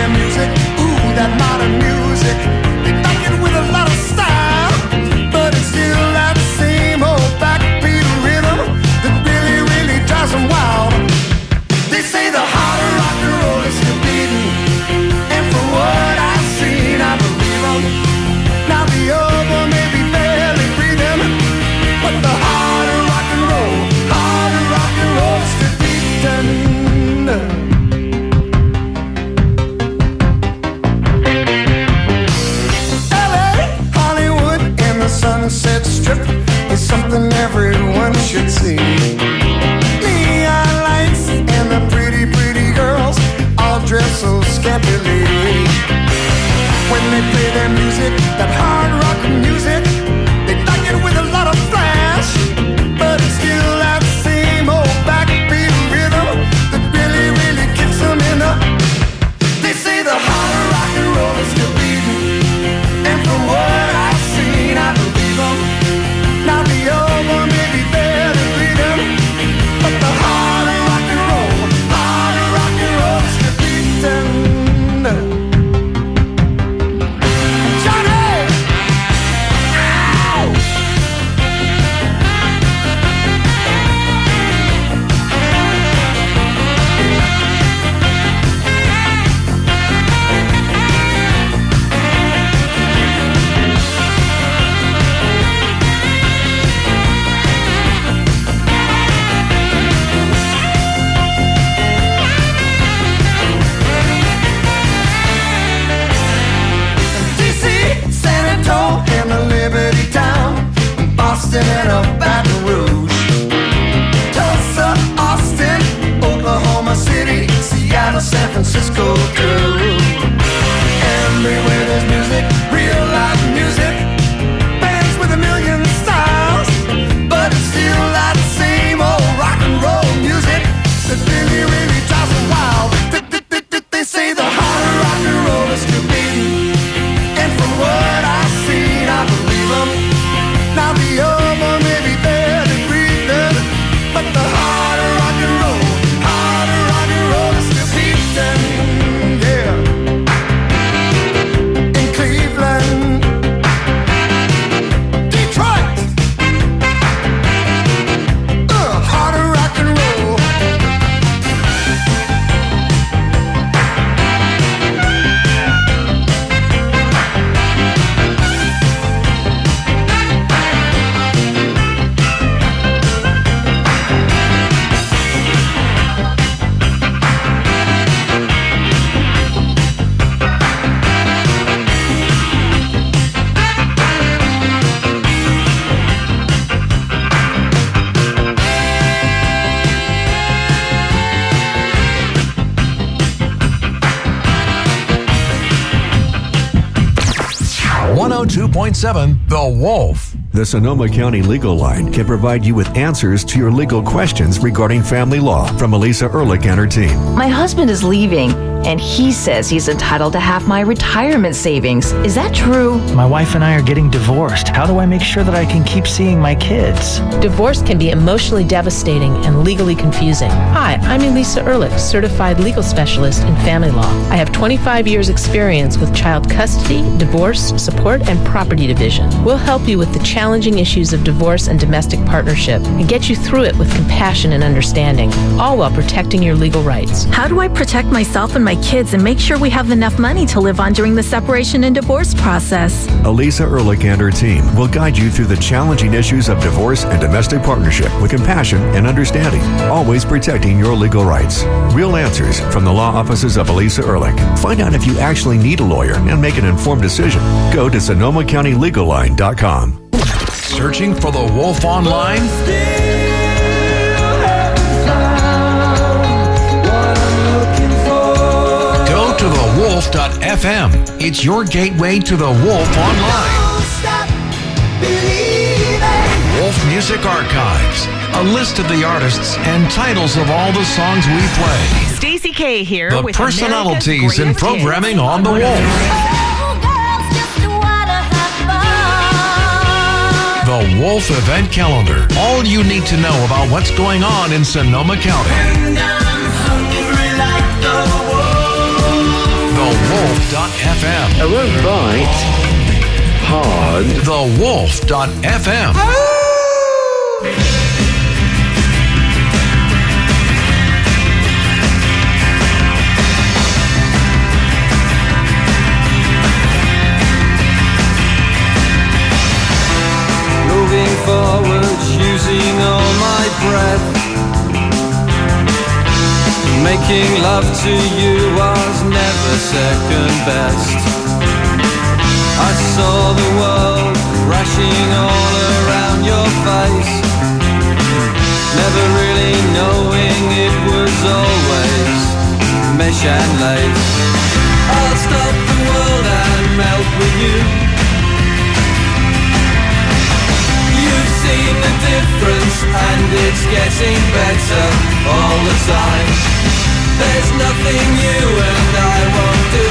their music, ooh, that modern music. They like it with a lot of style, but it's still that same old backbeat rhythm that really, really drives them wild. They say the heart of rock and roll is still beating, and from what I've seen, I believe them. Now the other may be barely breathing, but the heart of rock and roll is still beating. Sunset Strip is something everyone should see. Neon lights and the pretty, pretty girls all dress so scantily. When they play their music, that hard rock music, they like it with a lot of flash, but it's still that same old backbeat rhythm that really, really kicks them in the. They say the heart of rock and roll is still beating, and from what I've seen, I believe them. Now the other may be barely breathing, but the heart of rock and roll is still beating. Johnny! Ow! And a Liberty Town, Boston and a Baton Rouge, Tulsa, Austin, Oklahoma City, Seattle, San Francisco too. Everywhere there's music, real live music, bands with a million styles, but it's still that same old rock and roll music that really, really drives them wild. They say the heart of rock and roll is still beating, and from what I've seen, I believe them. Now the other may be barely breathing, but the heart of rock and roll is still beating, yeah. In Cleveland, Detroit, heart of rock and roll. The Wolf. The Sonoma County Legal Line can provide you with answers to your legal questions regarding family law from Elisa Ehrlich and her team. My husband is leaving, and he says he's entitled to half my retirement savings. Is that true? My wife and I are getting divorced. How do I make sure that I can keep seeing my kids? Divorce can be emotionally devastating and legally confusing. Hi, I'm Elisa Ehrlich, certified legal specialist in family law. I have 25 years experience with child custody, divorce, support, and property division. We'll help you with the challenging issues of divorce and domestic partnership and get you through it with compassion and understanding, all while protecting your legal rights. How do I protect myself and my kids and make sure we have enough money to live on during the separation and divorce process? Elisa Ehrlich and her team will guide you through the challenging issues of divorce and domestic partnership with compassion and understanding, always protecting your legal rights. Real answers from the law offices of Elisa Ehrlich. Find out if you actually need a lawyer and make an informed decision. Go to SonomaCountyLegalLine.com. Searching for the Wolf online? Go to thewolf.fm. It's your gateway to the Wolf online. Wolf Music Archives. A list of the artists and titles of all the songs we play. Stacey K here the with personalities and programming on the Wolf. The Wolf Event Calendar. All you need to know about what's going on in Sonoma County. The TheWolf.fm. I won't bite hard. TheWolf.fm. Moving forward, using all my breath. Making love to you was never second best. I saw the world crashing all around your face, never really knowing it was always mesh and lace. I'll stop the world and melt with you. You've seen the difference and it's getting better all the time. There's nothing you and I won't do.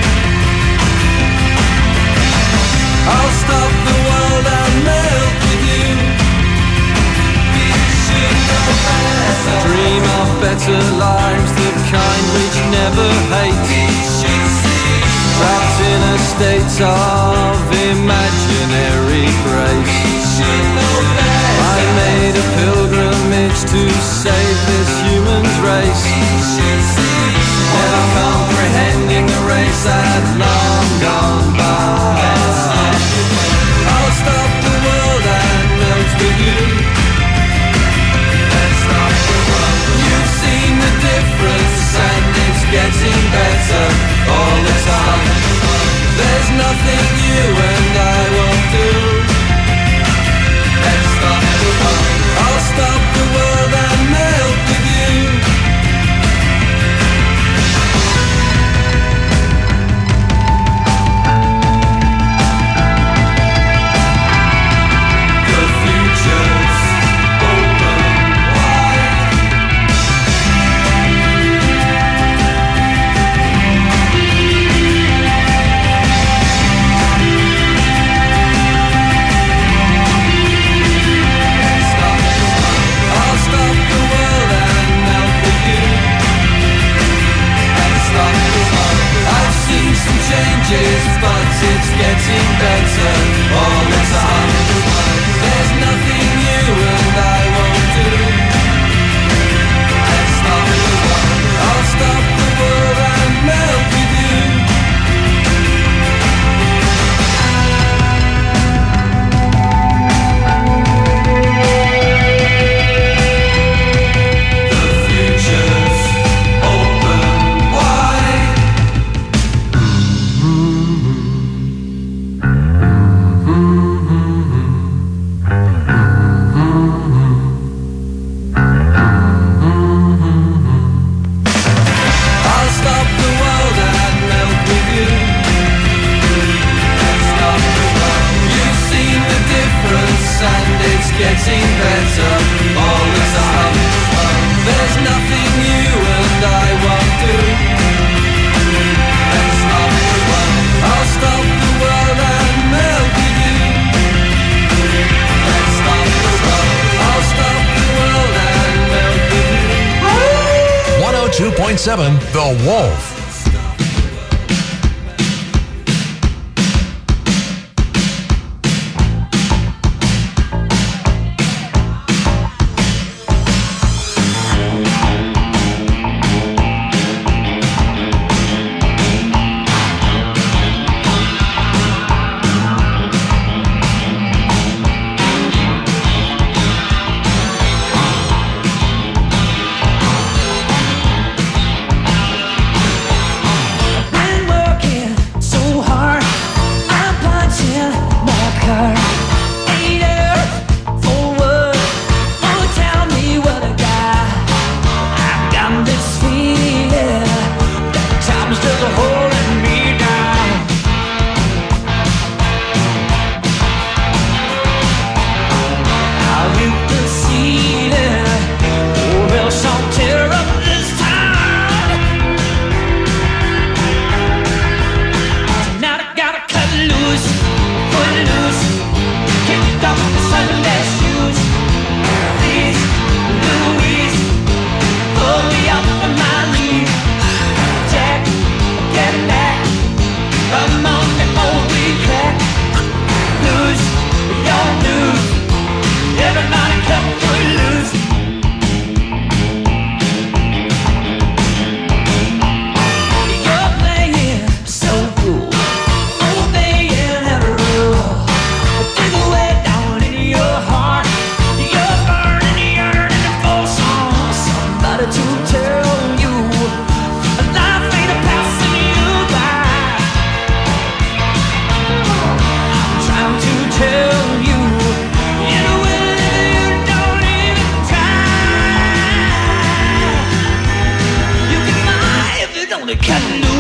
I'll stop the world and melt with you. We should know better. Dream of better lives, the kind which never hate. We should see. Trapped in a state of imaginary grace. We should know better. I made a pilgrimage to save this human's race. We should see. Never comprehending the race had long gone by. I'll stop the world and melt with you. Let's stop the world. You've seen the difference and it's getting better all the time. There's nothing you and I won't do. Let's stop the world. I'll stop the world and melt with you. But it's getting better all the time. There's nothing you and I won't do. Let's stop the world. I'll stop the world and melt with you. The future's open wide. Getting better all the time. There's nothing you and I won't do. Let's stop the world. I'll stop the world and melt with you. Let's stop the world. I'll stop the world and melt with you. 102.7 The Wolf.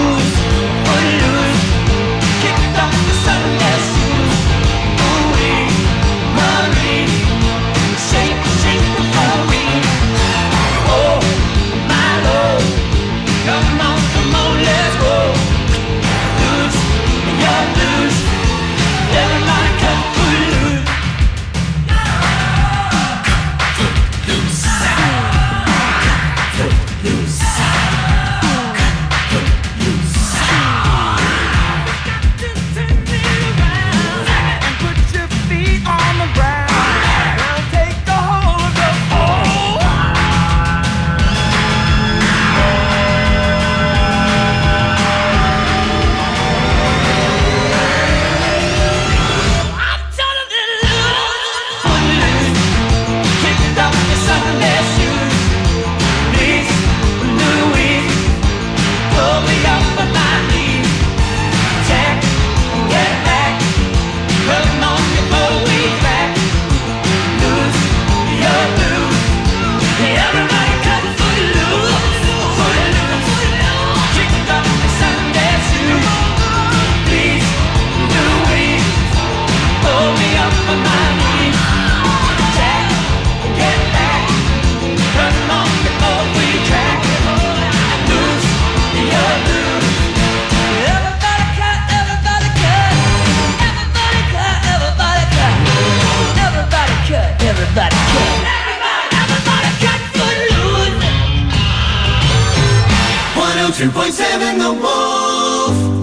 102.7 The Wolf.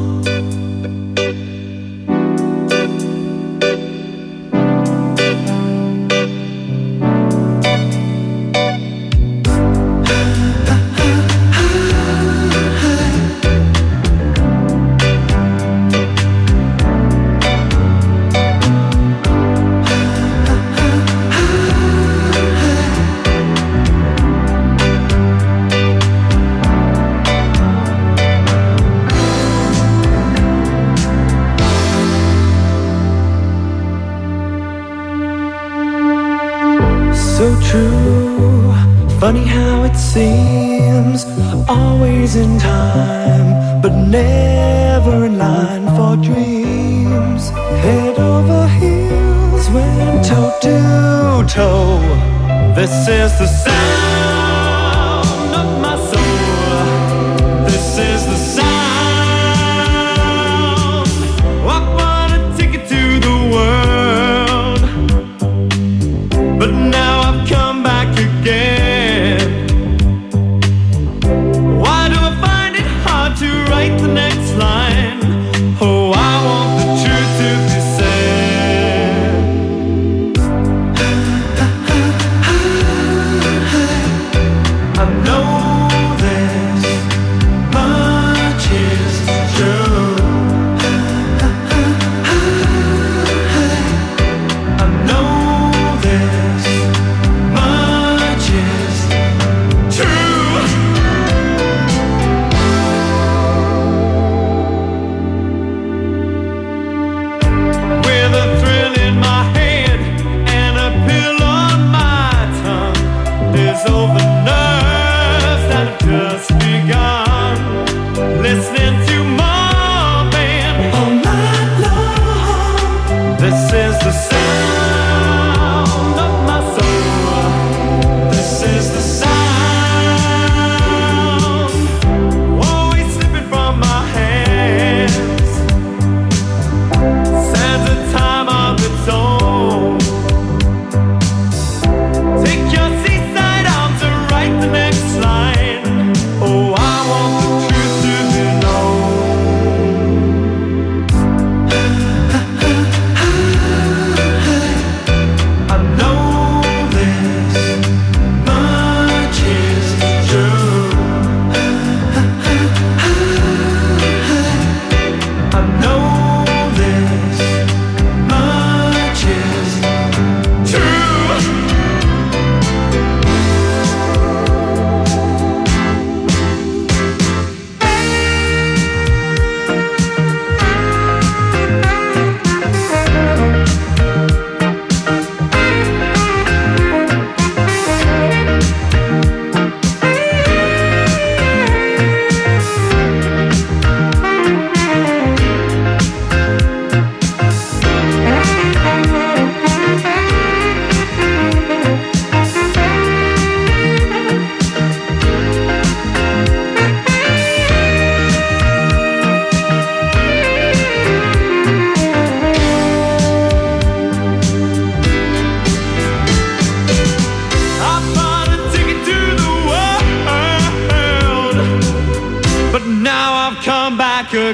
So true, funny how it seems, always in time, but never in line for dreams. Head over heels, went toe to toe. This is the sound of my soul. This is the sound. I wanna take it to the world, but now I've come back again. Why do I find it hard to write the next line? Oh, I want the truth to be said. I know this much is true. I know this much is true. With a thrill in my head and a pill on my tongue, there's all the nerves that have just begun. Listening to Marvin all night long. This is the sound of my soul. This is the sound, always slipping from my hands. Stands a time of its own. Take your seaside arms and write the next line. Oh, I want the truth to be known. I know this much is true. I know this much is true.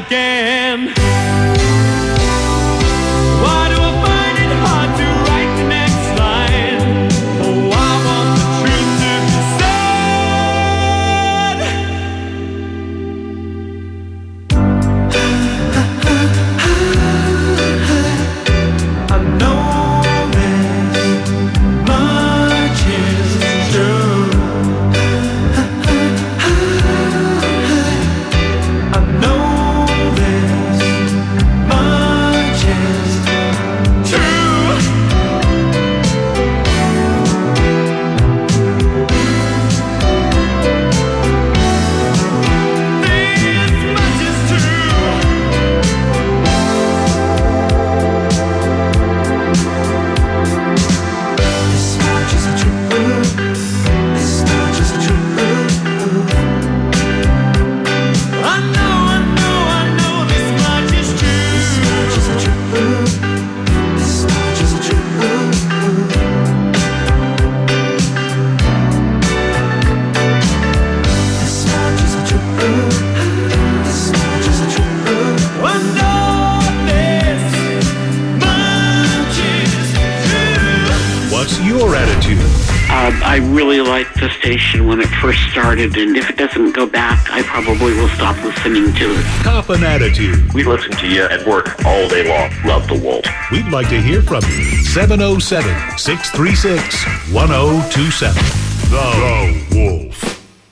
again. Why do I find it hard to write the next line? Oh, I want the truth to be said. I know this much is true. I know this much is true. This much is true. This much is true. This much is true. I know this much is true. This much is true. This much is true. This much is true. This much is true. I know this much is true. What's your attitude? I really liked the station when it first started, and if it doesn't go back, I probably will stop listening to it. Cop an attitude. We listen to you at work all day long. Love the Wolf. We'd like to hear from you. 707-636-1027. The Wolf.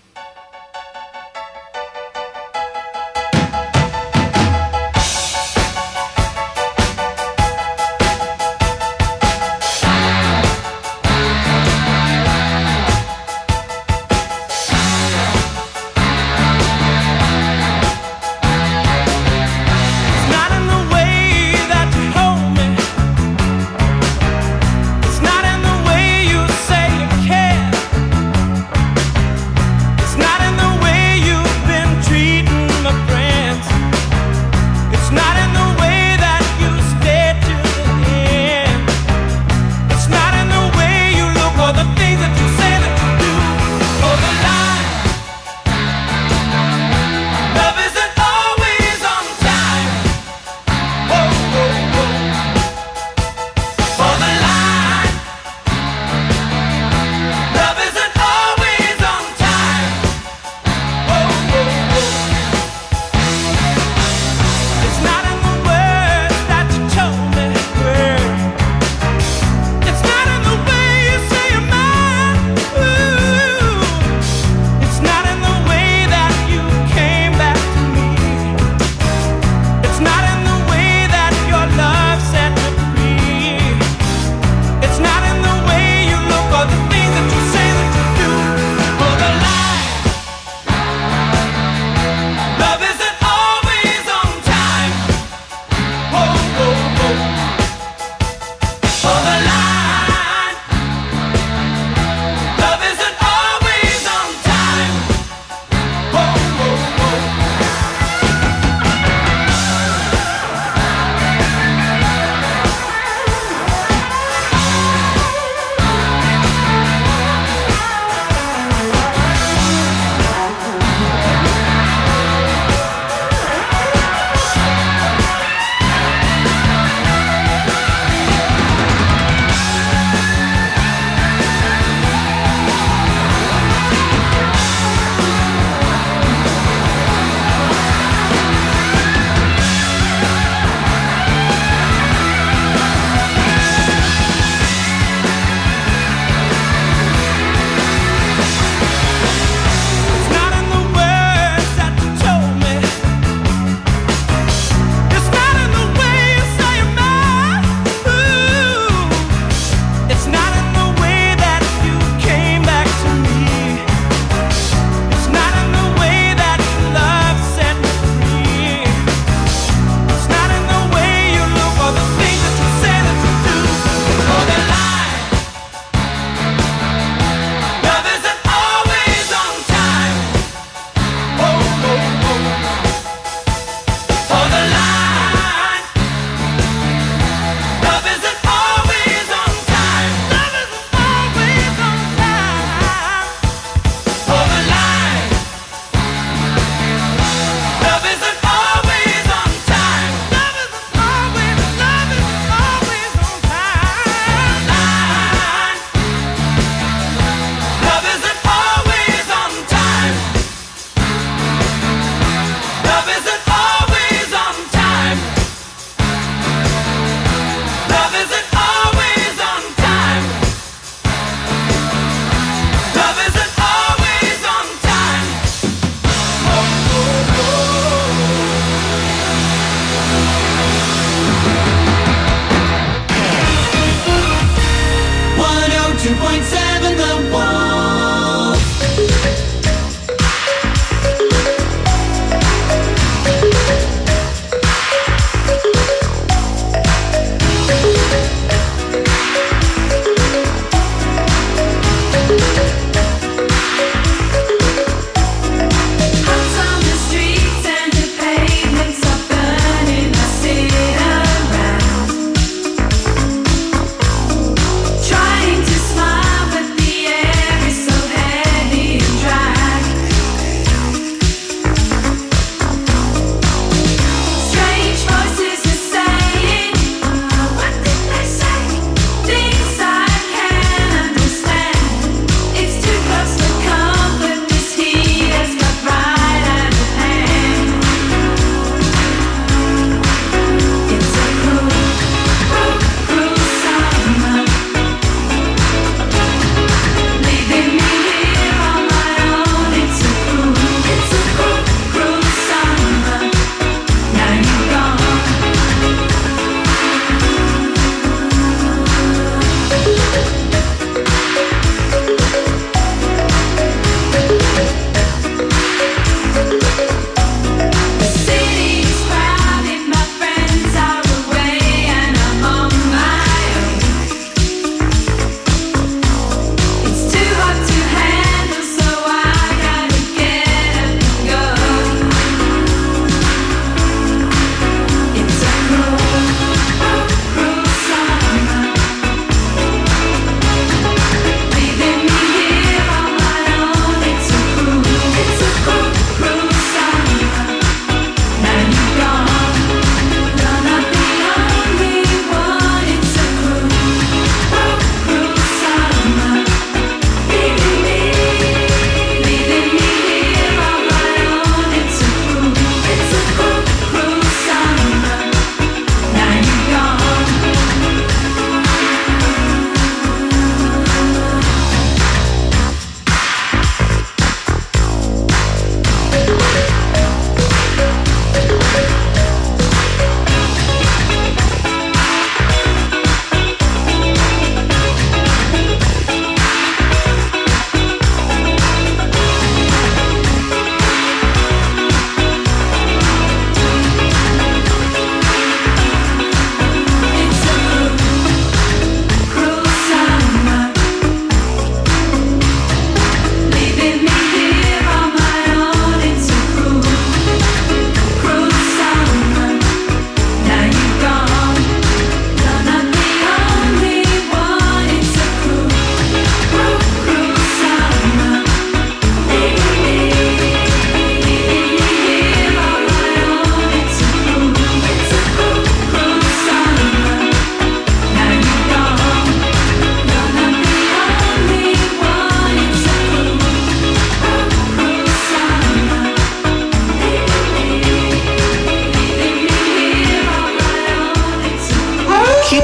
It's not in the way that you hold me. It's not in the way you say you care.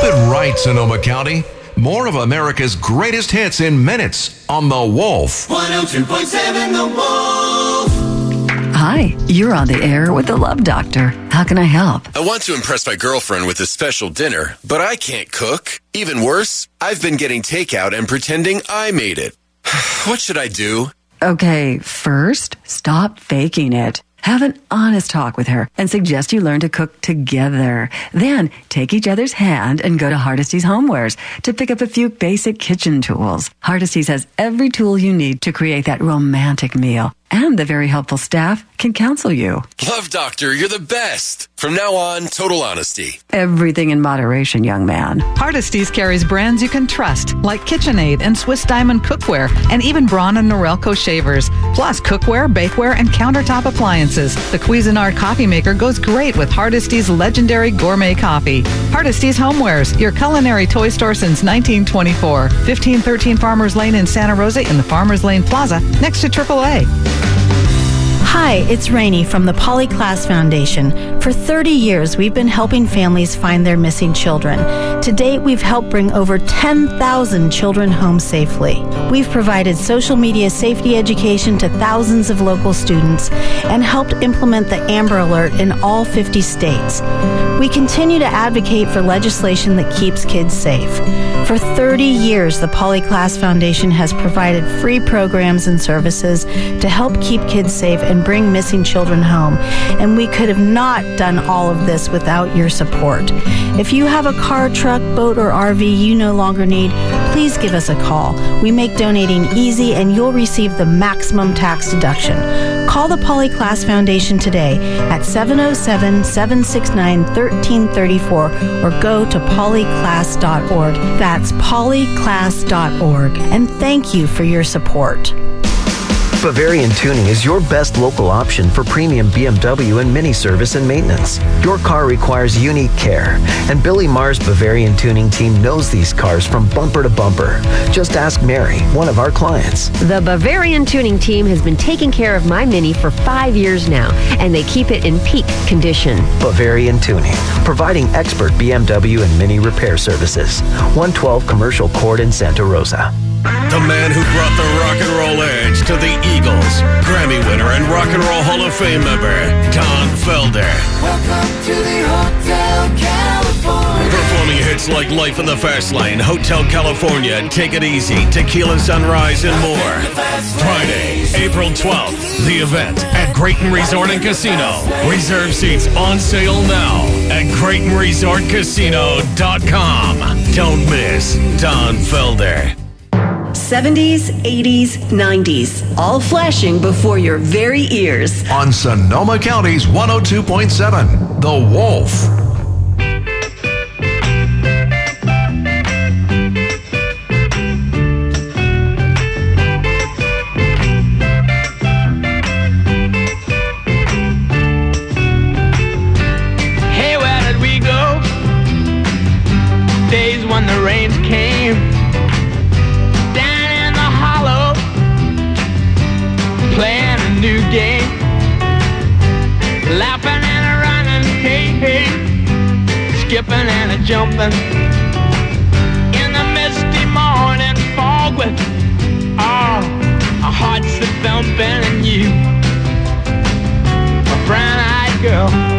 it right, Sonoma County. More of America's greatest hits in minutes on The Wolf. 102.7 The Wolf. Hi, you're on the air with the Love Doctor. How can I help? I want to impress my girlfriend with a special dinner, but I can't cook. Even worse, I've been getting takeout and pretending I made it. What should I do? Okay, first, stop faking it. Have an honest talk with her and suggest you learn to cook together. Then take each other's hand and go to Hardesty's Homewares to pick up a few basic kitchen tools. Hardesty's has every tool you need to create that romantic meal. And the very helpful staff can counsel you. Love Doctor, you're the best. From now on, total honesty. Everything in moderation, young man. Hardesty's carries brands you can trust, like KitchenAid and Swiss Diamond Cookware, and even Braun and Norelco shavers. Plus cookware, bakeware, and countertop appliances. The Cuisinart coffee maker goes great with Hardesty's legendary gourmet coffee. Hardesty's Homewares, your culinary toy store since 1924. 1513 Farmers Lane in Santa Rosa in the Farmers Lane Plaza, next to AAA. Hi, it's Rainey from the Polyclass Foundation. For 30 years, we've been helping families find their missing children. To date, we've helped bring over 10,000 children home safely. We've provided social media safety education to thousands of local students and helped implement the Amber Alert in all 50 states. We continue to advocate for legislation that keeps kids safe. For 30 years, the Polyclass Foundation has provided free programs and services to help keep kids safe and bring missing children home. And we could have not done all of this without your support. If you have a car, truck, boat, or RV you no longer need, please give us a call. We make donating easy and you'll receive the maximum tax deduction. Call the Polyclass Foundation today at 707-769-1334 or go to polyclass.org. That's polyclass.org. And thank you for your support. Bavarian Tuning is your best local option for premium BMW and Mini service and maintenance. Your car requires unique care, and Billy Marr's Bavarian Tuning team knows these cars from bumper to bumper. Just ask Mary, one of our clients. The Bavarian Tuning team has been taking care of my Mini for 5 years now, and they keep it in peak condition. Bavarian Tuning, providing expert BMW and Mini repair services. 112 Commercial Court in Santa Rosa. The man who brought the rock and roll edge to the Eagles, Grammy winner and Rock and Roll Hall of Fame member, Don Felder. Welcome to the Hotel California. Performing hits like Life in the Fast Lane, Hotel California, Take It Easy, Tequila Sunrise, and more. Friday, April 12th, the event at Grayton Resort and Casino. Reserve seats on sale now at GraytonResortCasino.com. Don't miss Don Felder. 70s, 80s, 90s, all flashing before your very ears. On Sonoma County's 102.7, The Wolf. Hey, where did we go? Days when the rains came. Playing a new game, laughing and a running, hey, hey, skipping and a jumping, in the misty morning fog with, our hearts a thumping, and you, a brown-eyed girl.